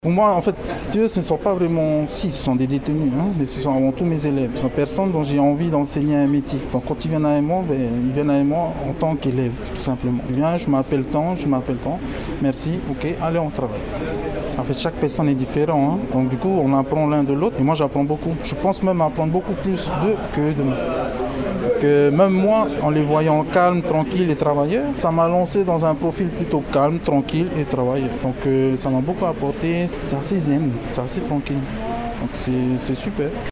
Pour moi, en fait, si tu veux, ce ne sont pas vraiment... Si, ce sont des détenus, hein, mais ce sont avant tout mes élèves. Ce sont personnes dont j'ai envie d'enseigner un métier. Donc quand ils viennent avec moi, ils viennent avec moi en tant qu'élève, tout simplement. Ils viennent, je m'appelle tant, merci, ok, allez, on travaille. En fait, chaque personne est différente, hein. Donc du coup, on apprend l'un de l'autre et moi, j'apprends beaucoup. Je pense même apprendre beaucoup plus d'eux que de moi. Parce que même moi, en les voyant calmes, tranquilles et travailleurs, ça m'a lancé dans un profil plutôt calme, tranquille et travailleur. Donc ça m'a beaucoup apporté, c'est assez zen, c'est assez tranquille. Donc c'est super.